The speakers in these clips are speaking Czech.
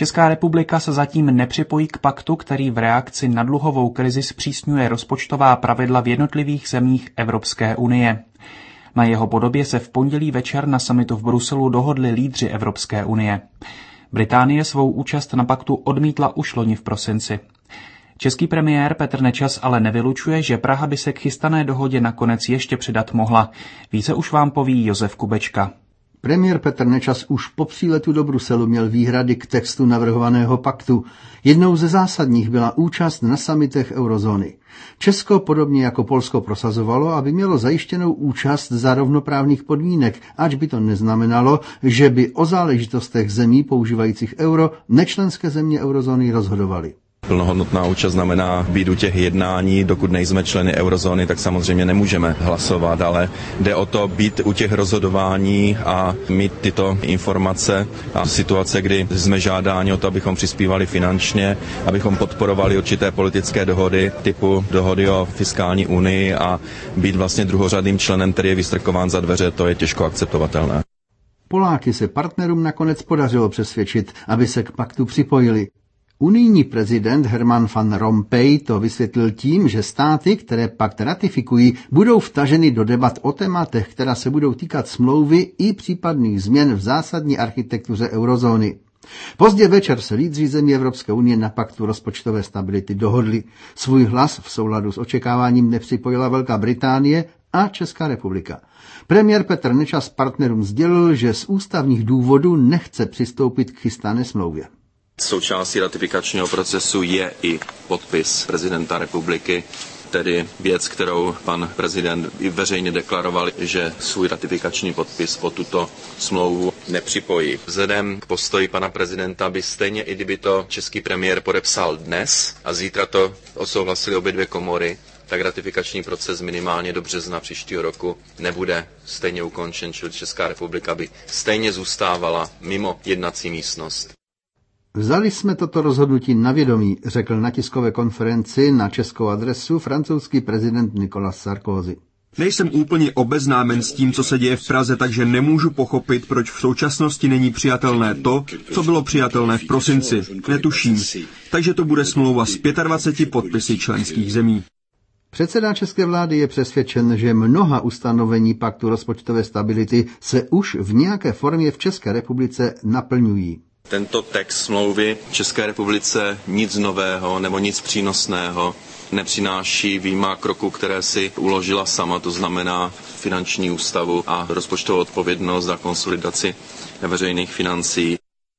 Česká republika se zatím nepřipojí k paktu, který v reakci na dluhovou krizi zpřísňuje rozpočtová pravidla v jednotlivých zemích Evropské unie. Na jeho podobě se v pondělí večer na summitu v Bruselu dohodli lídři Evropské unie. Británie svou účast na paktu odmítla už loni v prosinci. Český premiér Petr Nečas ale nevylučuje, že Praha by se k chystané dohodě nakonec ještě přidat mohla. Více už vám poví Josef Kubečka. Premiér Petr Nečas už po příletu do Bruselu měl výhrady k textu navrhovaného paktu. Jednou ze zásadních byla účast na summitech eurozóny. Česko podobně jako Polsko prosazovalo, aby mělo zajištěnou účast za rovnoprávných podmínek, ač by to neznamenalo, že by o záležitostech zemí používajících euro nečlenské země eurozóny rozhodovaly. Plnohodnotná účast znamená být u těch jednání, dokud nejsme členy eurozóny, tak samozřejmě nemůžeme hlasovat, ale jde o to být u těch rozhodování a mít tyto informace a situace, kdy jsme žádáni o to, abychom přispívali finančně, abychom podporovali určité politické dohody, typu dohody o fiskální unii a být vlastně druhořadým členem, který je vystrkován za dveře, to je těžko akceptovatelné. Poláky se partnerům nakonec podařilo přesvědčit, aby se k paktu připojili. Unijní prezident Herman van Rompuy to vysvětlil tím, že státy, které pakt ratifikují, budou vtaženy do debat o tématech, která se budou týkat smlouvy i případných změn v zásadní architektuře eurozóny. Pozdě večer se lídři zemí Evropské unie na paktu rozpočtové stability dohodli. Svůj hlas v souladu s očekáváním nepřipojila Velká Británie a Česká republika. Premiér Petr Nečas partnerům sdělil, že z ústavních důvodů nechce přistoupit k chystané smlouvě. Součástí ratifikačního procesu je i podpis prezidenta republiky, tedy věc, kterou pan prezident i veřejně deklaroval, že svůj ratifikační podpis po tuto smlouvu nepřipojí. Vzhledem k postoji pana prezidenta by stejně, i kdyby to český premiér podepsal dnes a zítra to odsouhlasili obě dvě komory, tak ratifikační proces minimálně do března příštího roku nebude stejně ukončen, čili Česká republika by stejně zůstávala mimo jednací místnost. Vzali jsme toto rozhodnutí na vědomí, řekl na tiskové konferenci na českou adresu francouzský prezident Nicolas Sarkozy. Nejsem úplně obeznámen s tím, co se děje v Praze, takže nemůžu pochopit, proč v současnosti není přijatelné to, co bylo přijatelné v prosinci. Netuším. Takže to bude smlouva s 25 podpisy členských zemí. Předseda české vlády je přesvědčen, že mnoha ustanovení paktu rozpočtové stability se už v nějaké formě v České republice naplňují. Tento text smlouvy České republice nic nového nebo nic přínosného nepřináší výjima kroků, které si uložila sama, to znamená finanční ústavu a rozpočtovou odpovědnost za konsolidaci veřejných financí.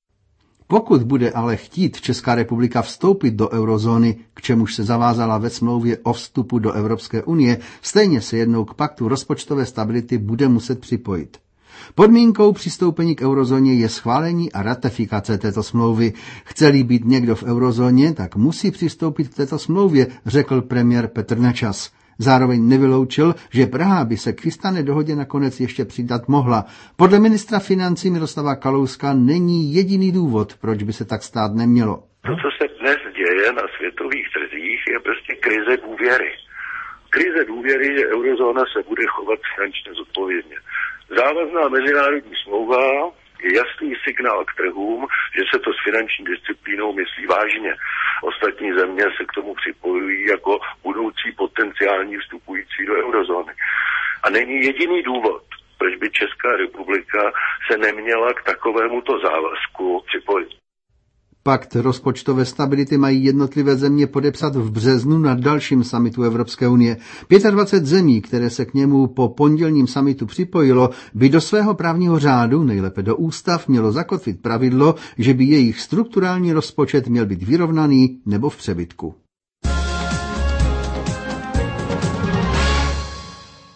Pokud bude ale chtít Česká republika vstoupit do eurozóny, k čemuž se zavázala ve smlouvě o vstupu do Evropské unie, stejně se jednou k paktu rozpočtové stability bude muset připojit. Podmínkou přistoupení k eurozóně je schválení a ratifikace této smlouvy. Chce-li být někdo v eurozóně, tak musí přistoupit k této smlouvě, řekl premiér Petr Nečas. Zároveň nevyloučil, že Praha by se k chystané dohodě nakonec ještě přidat mohla. Podle ministra financí Miroslava Kalouska není jediný důvod, proč by se tak stát nemělo. To, co se dnes děje na světových trzích, je prostě krize důvěry. Krize důvěry, že eurozóna se bude chovat finančně zodpovědně. Závazná mezinárodní smlouva je jasný signál k trhům, že se to s finanční disciplínou myslí vážně. Ostatní země se k tomu připojují jako budoucí potenciální vstupující do eurozóny. A není jediný důvod, proč by Česká republika se neměla k takovémuto závazku připojit. Pakt rozpočtové stability mají jednotlivé země podepsat v březnu na dalším summitu Evropské unie. 25 zemí, které se k němu po pondělním summitu připojilo, by do svého právního řádu, nejlépe do ústav, mělo zakotvit pravidlo, že by jejich strukturální rozpočet měl být vyrovnaný nebo v přebytku.